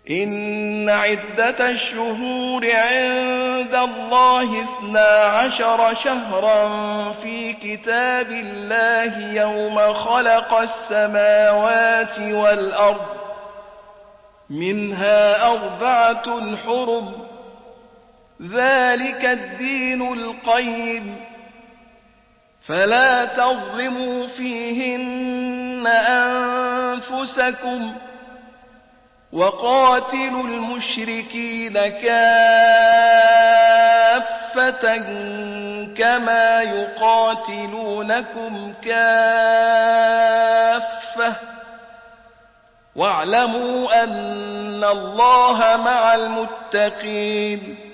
إن عدة الشهور عند الله 12 شهرا في كتاب الله يوم خلق السماوات والأرض منها 4 حرم ذلك الدين القيم فلا تظلموا فيهن أنفسكم وقاتلوا المشركين كافة كما يقاتلونكم كافة واعلموا أن الله مع المتقين